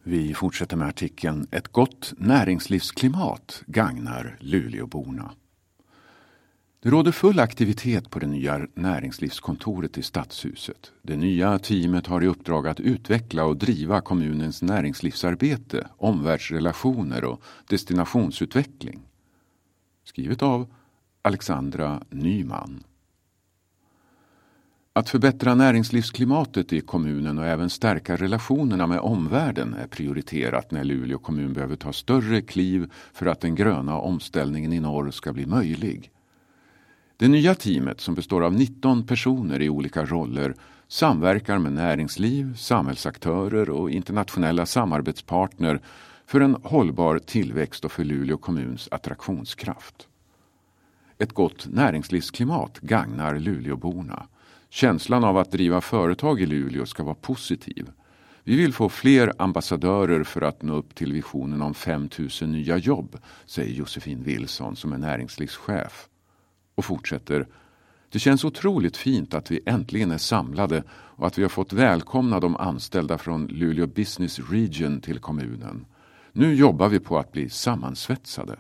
Vi fortsätter med artikeln Ett gott näringslivsklimat gagnar Luleåborna. Det råder full aktivitet på det nya näringslivskontoret i Stadshuset. Det nya teamet har i uppdrag att utveckla och driva kommunens näringslivsarbete, omvärldsrelationer och destinationsutveckling. Skrivet av Alexandra Nyman. Att förbättra näringslivsklimatet i kommunen och även stärka relationerna med omvärlden är prioriterat när Luleå kommun behöver ta större kliv för att den gröna omställningen i norr ska bli möjlig. Det nya teamet, som består av 19 personer i olika roller, samverkar med näringsliv, samhällsaktörer och internationella samarbetspartner för en hållbar tillväxt och för Luleå kommuns attraktionskraft. Ett gott näringslivsklimat gagnar Luleåborna. Känslan av att driva företag i Luleå ska vara positiv. Vi vill få fler ambassadörer för att nå upp till visionen om 5 000 nya jobb, säger Josefin Wilson som är näringslivschef. Och fortsätter: det känns otroligt fint att vi äntligen är samlade och att vi har fått välkomna de anställda från Luleå Business Region till kommunen. Nu jobbar vi på att bli sammansvetsade.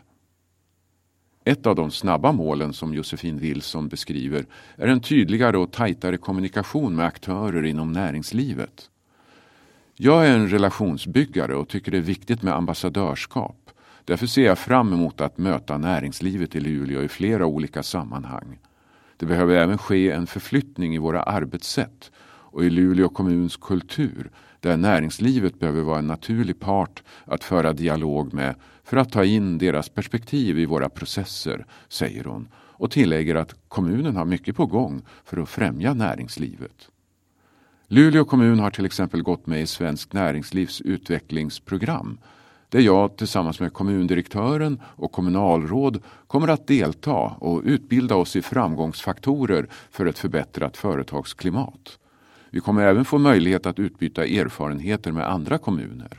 Ett av de snabba målen som Josefin Wilson beskriver är en tydligare och tajtare kommunikation med aktörer inom näringslivet. Jag är en relationsbyggare och tycker det är viktigt med ambassadörskap. Därför ser jag fram emot att möta näringslivet i Luleå i flera olika sammanhang. Det behöver även ske en förflyttning i våra arbetssätt och i Luleå kommuns kultur, där näringslivet behöver vara en naturlig part att föra dialog med för att ta in deras perspektiv i våra processer, säger hon, och tillägger att kommunen har mycket på gång för att främja näringslivet. Luleå kommun har till exempel gått med i Svensk näringslivs utvecklingsprogram, där jag tillsammans med kommundirektören och kommunalråd kommer att delta och utbilda oss i framgångsfaktorer för ett förbättrat företagsklimat. Vi kommer även få möjlighet att utbyta erfarenheter med andra kommuner.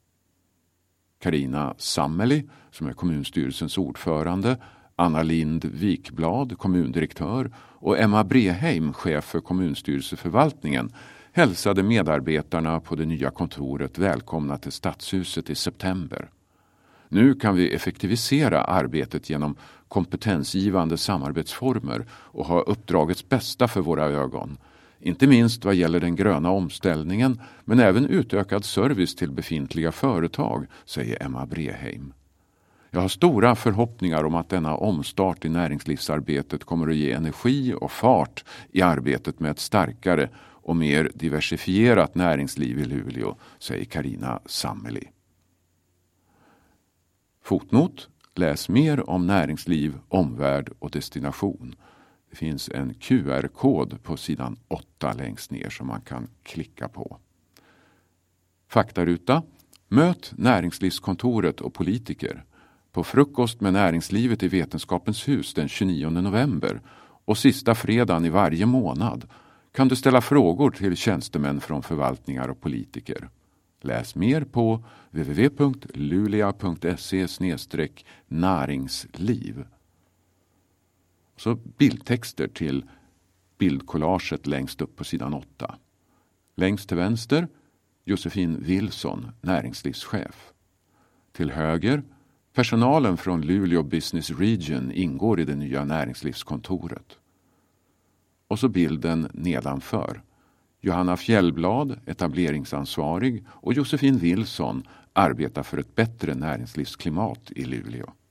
Carina Sammeli, som är kommunstyrelsens ordförande, Anna Lind Wikblad, kommundirektör, och Emma Breheim, chef för kommunstyrelseförvaltningen, hälsade medarbetarna på det nya kontoret välkomna till Stadshuset i september. Nu kan vi effektivisera arbetet genom kompetensgivande samarbetsformer och ha uppdragets bästa för våra ögon. Inte minst vad gäller den gröna omställningen, men även utökad service till befintliga företag, säger Emma Breheim. Jag har stora förhoppningar om att denna omstart i näringslivsarbetet kommer att ge energi och fart i arbetet med ett starkare och mer diversifierat näringsliv i Luleå, säger Carina Sammeli. Fotnot: läs mer om näringsliv, omvärld och destination. Det finns en QR-kod på sidan 8 längst ner som man kan klicka på. Faktaruta: möt näringslivskontoret och politiker på frukost med näringslivet i Vetenskapens hus den 29 november och sista fredagen i varje månad kan du ställa frågor till tjänstemän från förvaltningar och politiker. Läs mer på www.luleå.se/näringsliv. Så bildtexter till bildcollaget längst upp på sidan 8. Längst till vänster Josefin Wilson, näringslivschef. Till höger: personalen från Luleå Business Region ingår i det nya näringslivskontoret. Och så bilden nedanför: Johanna Fjällblad, etableringsansvarig, och Josefin Wilson arbetar för ett bättre näringslivsklimat i Luleå.